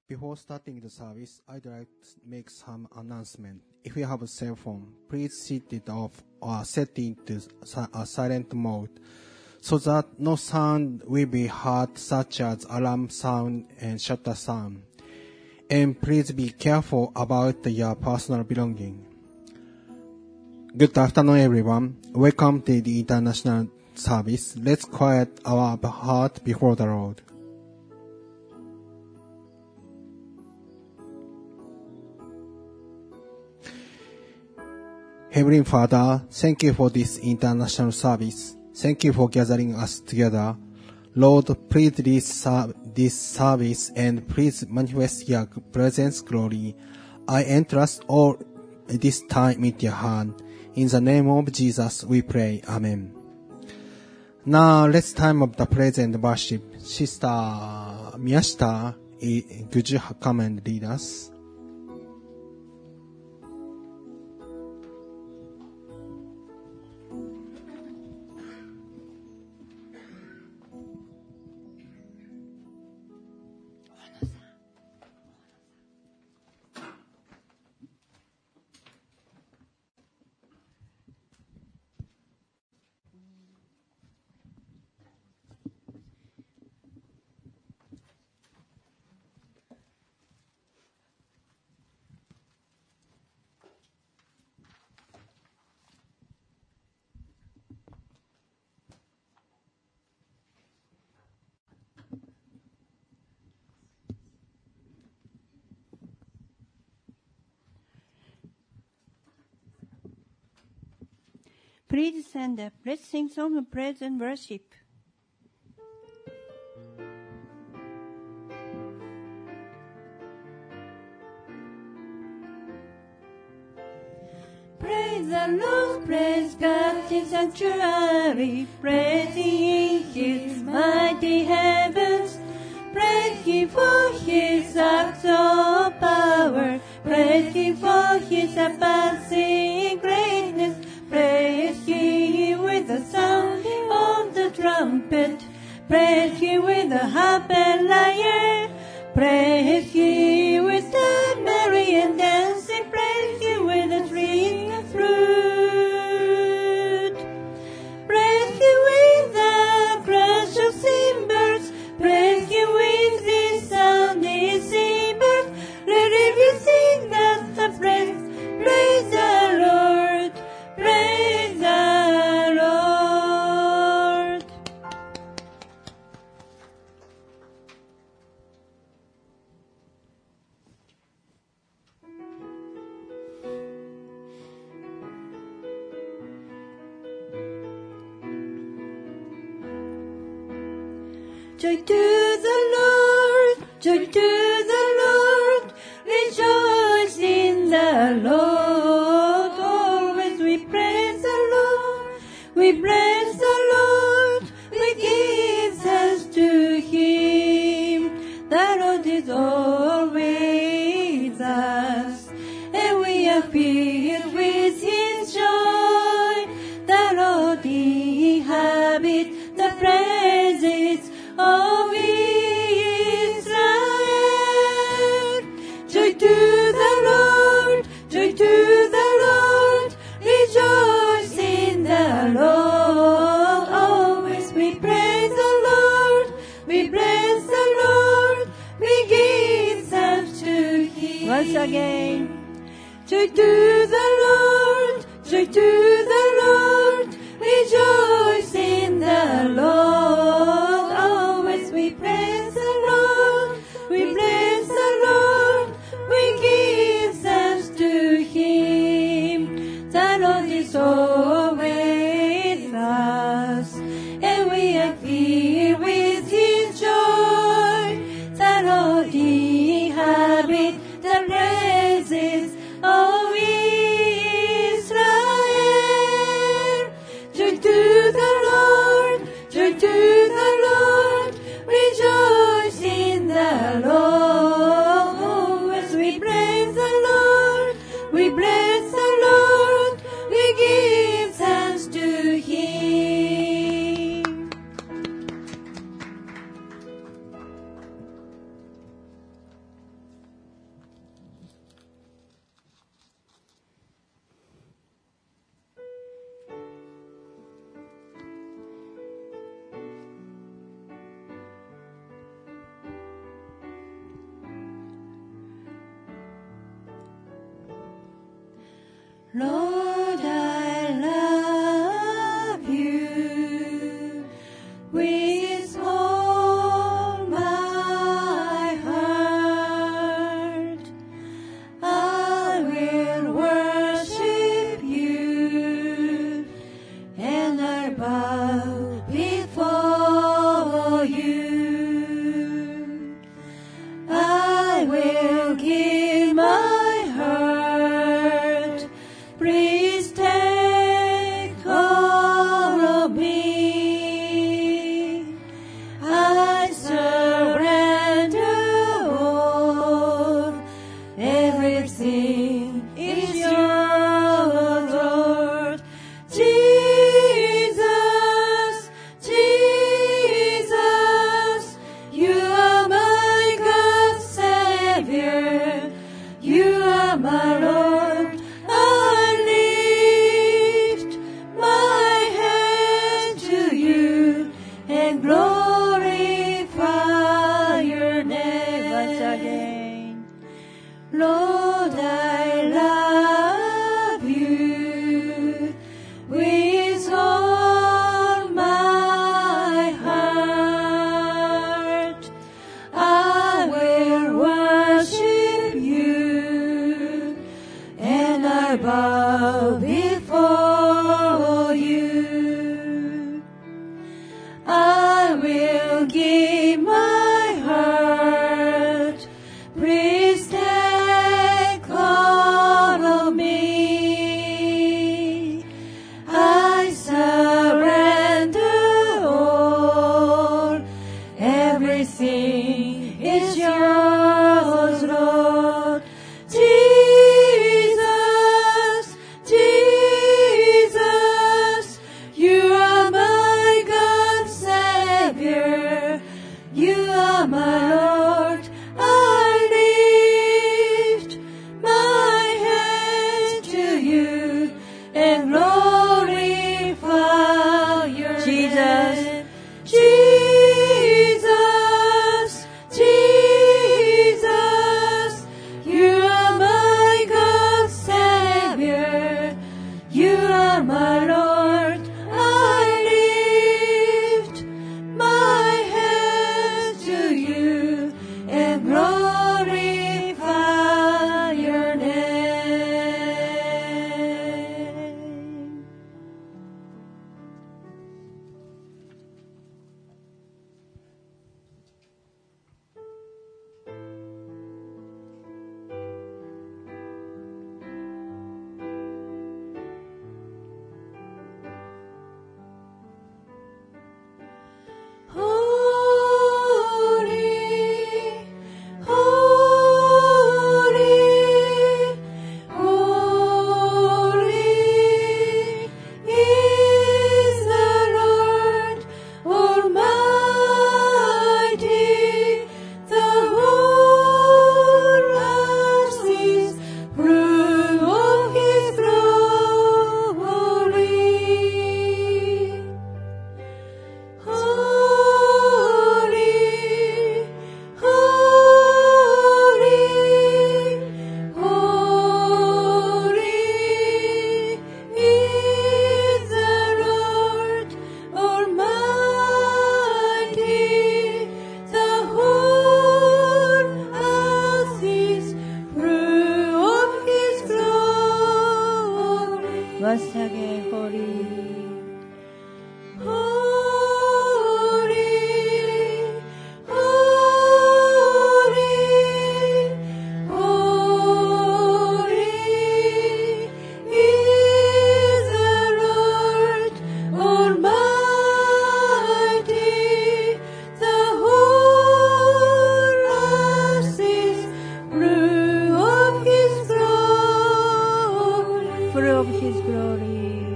Before starting the service, I'd like to make some announcement. If you have a cell phone, please switch it off or set it to a silent mode so that no sound will be heard such as alarm sound and shutter sound. And please be careful about your personal belongings. Good afternoon, everyone. Welcome to the international service. Let's quiet our heart before the Lord. Heavenly Father, thank you for this international service. Thank you for gathering us together. Lord, please lead this service and please manifest your presence glory. I entrust all this time in your hand. In the name of Jesus, we pray. Amen. Now, let's time of the praise and worship. Sister Miyashita, could you come and lead us? Please stand up. Let's sing song of praise and worship. Praise the Lord, praise God in sanctuary, praise Him in His mighty heavens, praise Him for His acts of power, praise Him for His surpassing greatness. Praise Him with the sound of the trumpet. Praise Him with the harp and lyre. Praise Him with the merry and dancing. Praise Him with the string and flute. Praise Him with the crash of cymbals. Praise Him with the sounding cymbals. Let everything that's a praise, praise the Lord. Praise the Lord. Joy to the Lord, joy to the Lord, rejoice in the Lord. Always we praise the Lord, we praise the Lord, we give thanks to Him. The Lord is always us, and we are filled with His joy. The Lord inhabits the praises of Israel. Joy to the Lord, joy to the Lord, rejoice in the Lord. Always we praise the Lord, we praise the Lord, we give thanks to Him. Once again, joy to the Lord, joy to the Lord, rejoice in the Lord. Always we praise the Lord, we praise the Lord, we give thanks to Him. The Lord is always us, and we are filled with His joy. The Lord inhabits the praises of Israel. Lord, I love you with all my heart. I will worship you, and I bow before you. I will give my heart. Please take all of me. I surrender all. Everything is yours, Lord. Jesus, Jesus, you are my God, Savior. You are my Lord. I lift my hands to you and glorify your name once again. Lord, I love you with all my heart. I will worship you, and I bow before you. I will give my heart. Please take all of me. I surrender all. Everything is yours, Lord. Jesus, Jesus, you are my God, Savior. You are my Lord. I lift my hands to you and glorify your name. Jesus, Jesus, you are my God, Savior. You are my Lord. I lift my hands to you and glorify your name. Holy, holy, holy is the Lord Almighty. The whole earth is full of His glory. Holy, holy, holy is the Lord Almighty. The whole earth is full of His glory. Once again, holy. Holy, holy, holy is the Lord Almighty. The whole earth is full of His glory. Full of His glory.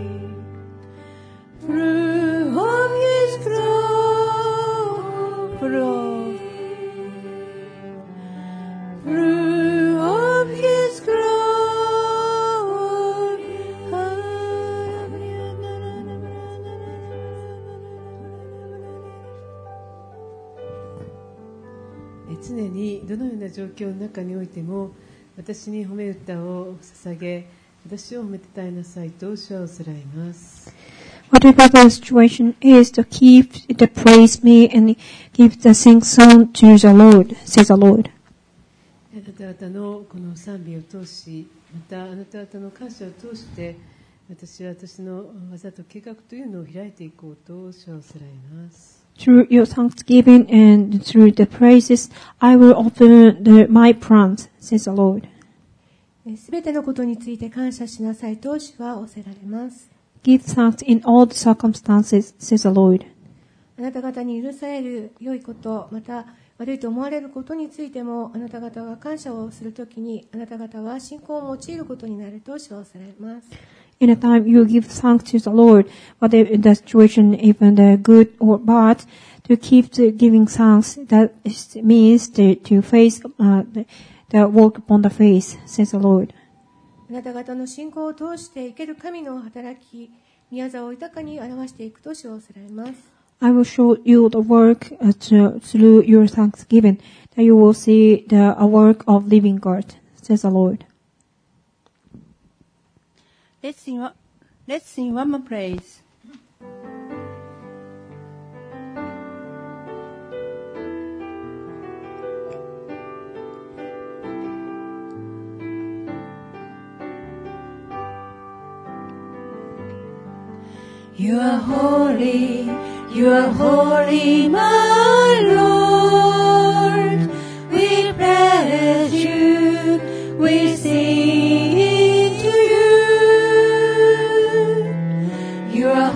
Full of His glory. Full of His glory. 常にどのような状況の中においても私に褒め歌を捧げ私を褒めてたいなさいと主はおせらいます。 Whatever the situation is, to keep the praise me and give the sing song to the Lord, says the Lord. あなた方のこの賛美を通し、またあなた方の感謝を通して、私は私の技と計画というのを開いていこうと主はおせらいます。 Through your thanksgiving and through the praises, I will open my plans, says the Lord. すべてのことについて感謝しなさいと主は仰せられます。 Give thanks in all the circumstances, says the Lord. あなた方に許される良いこと、また悪いと思われることについても、あなた方が感謝をするときに、あなた方は信仰を用いることになると主は仰せられます。 In a time you give thanks to the Lord, whatever the situation, even the good or bad, to keep giving thanks, that means to face the work upon the face, says the Lord. あなた方の信仰を通して生ける神の働き、宮沢を豊かに表していくと主は仰せられます。 I will show you the work through your thanksgiving, that you will see the work of living God, says the Lord. Let's sing one more praise. You are holy, my Lord. We praise you, we sing to you. You are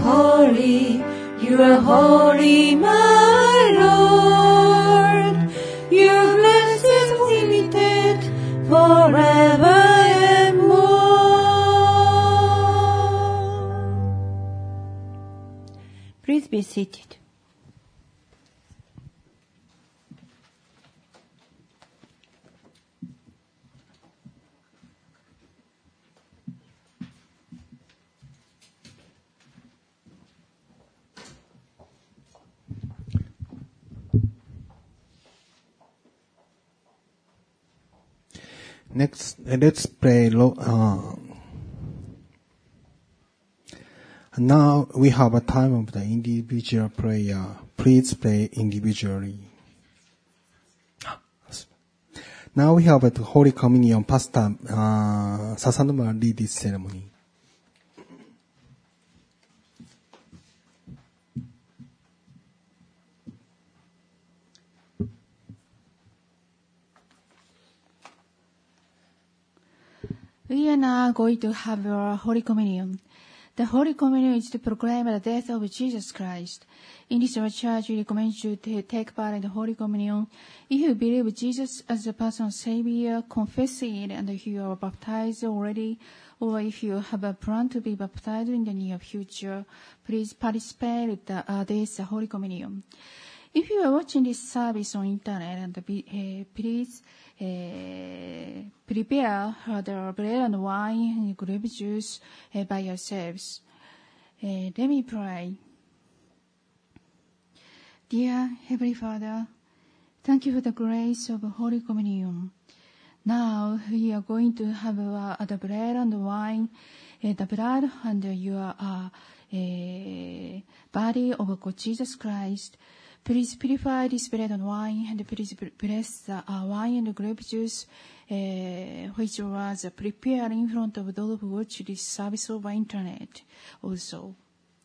holy, my Lord. Your blessings limited forever and more. Please be seated. Next, let's pray. Now we have a time of the individual prayer. Please pray individually. Now we have a Holy Communion. Pastor Sasanuma lead this ceremony. We are now going to have our Holy Communion. The Holy Communion is to proclaim the death of Jesus Christ. In this church, we recommend you to take part in the Holy Communion. If you believe Jesus as a personal Savior, confess it, and if you are baptized already, or if you have a plan to be baptized in the near future, please participate in this Holy Communion. If you are watching this service on internet, and please prepare the bread and wine and grape juice by yourselves. Let me pray. Dear Heavenly Father, thank you for the grace of Holy Communion. Now we are going to have the bread and wine, the blood and your body of God Jesus Christ. Please purify this bread and wine, and please bless the wine and grape juice, which was prepared in front of those who watch this service over internet also.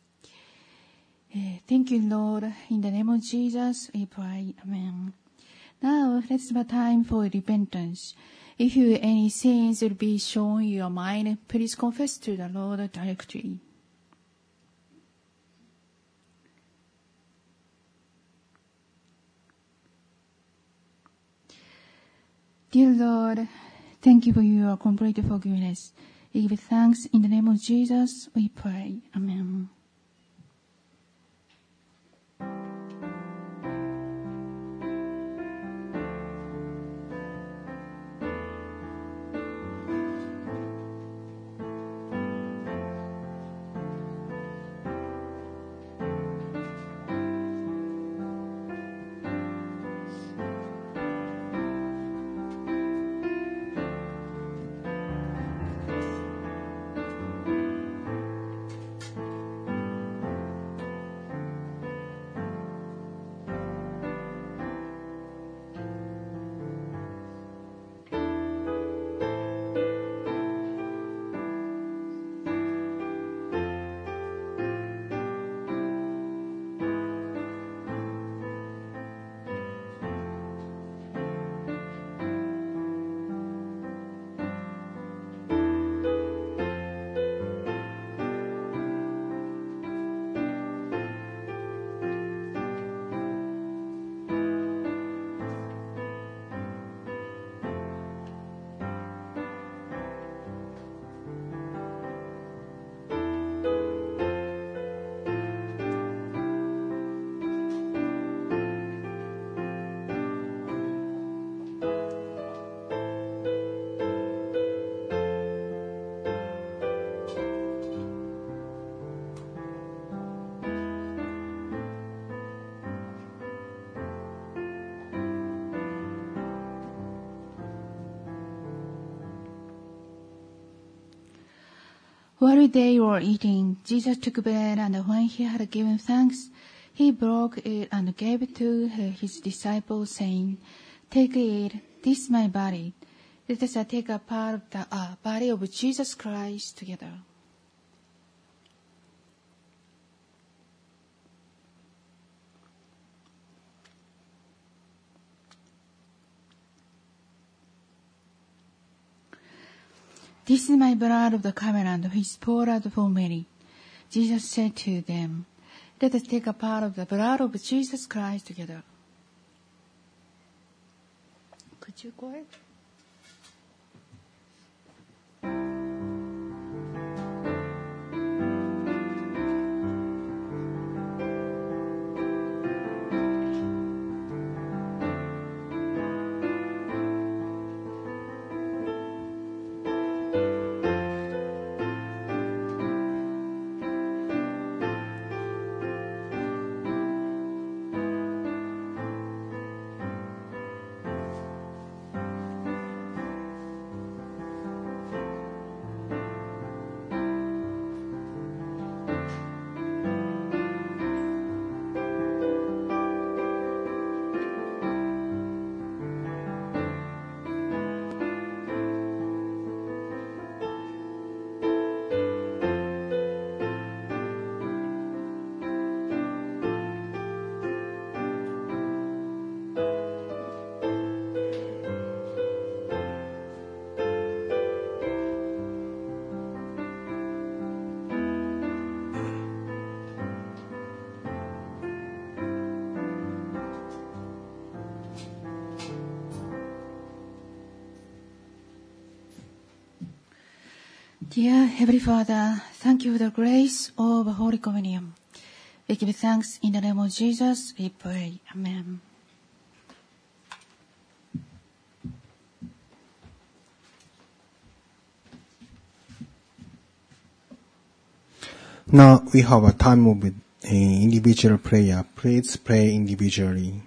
Thank you, Lord. In the name of Jesus, we pray. Amen. Now, let's have time for repentance. If you any sins will be shown in your mind, please confess to the Lord directly. Dear Lord, thank you for your complete forgiveness. We give thanks in the name of Jesus, we pray. Amen. While they were eating, Jesus took bread, and when he had given thanks, he broke it and gave it to his disciples, saying, "Take it, this is my body." Let us take a part of the body of Jesus Christ together. This is my blood of the covenant, which is poured out for many. Jesus said to them, "Let us take a part of the blood of Jesus Christ together." Could you go ahead? Dear Heavenly Father, thank you for the grace of Holy Communion. We give thanks in the name of Jesus, we pray. Amen. Now we have a time of individual prayer. Please pray individually.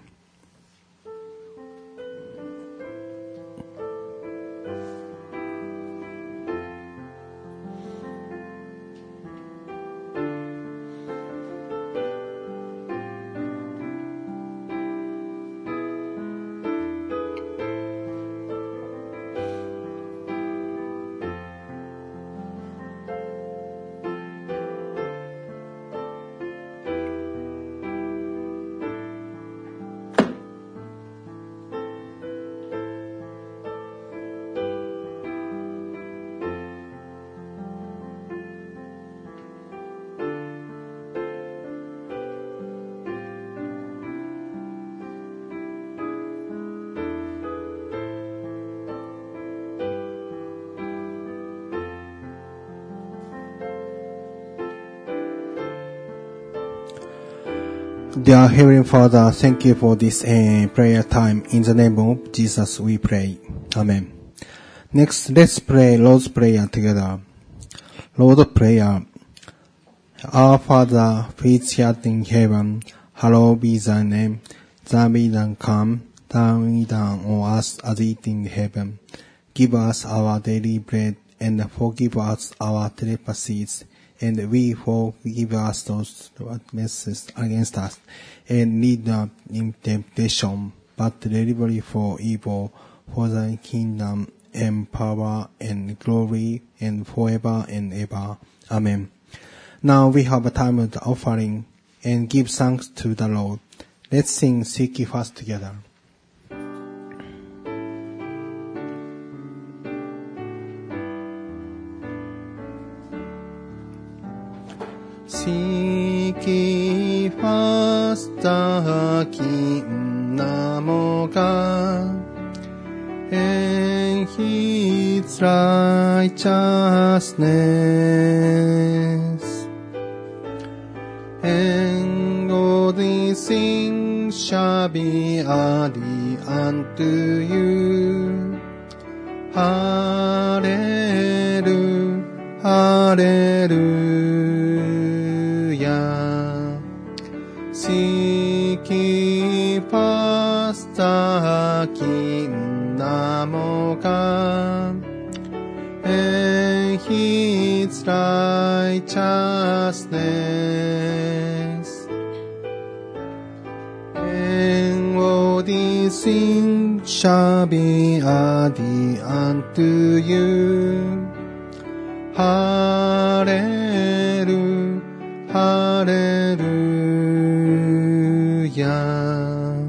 Dear Heavenly Father, thank you for this prayer time. In the name of Jesus we pray. Amen. Next, let's pray Lord's Prayer together. Lord's Prayer. Our Father, which art in heaven, hallowed be thy name. Thy kingdom come, thy will be done on earth as it is in heaven. Give us our daily bread, and forgive us our trespasses, and we forgive us those who trespass against us. And lead not in temptation, but deliver us from evil. For thy kingdom, and power, and glory, and forever and ever. Amen. Now we have a time of the offering, and give thanks to the Lord. Let's sing Seek Ye First together. Seek ye first the kingdom of God, and his righteousness, and all these things shall be added unto you. Hallelujah, hallelujah. Seek ye first the kingdom of God, and His righteousness. And all these things shall be added unto you. Hallelujah, hallelujah.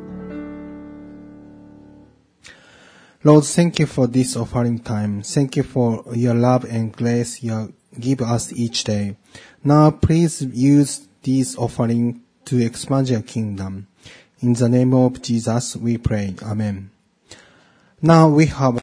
Lord, thank you for this offering time. Thank you for your love and grace you give us each day. Now please use this offering to expand your kingdom. In the name of Jesus we pray. Amen. Now we have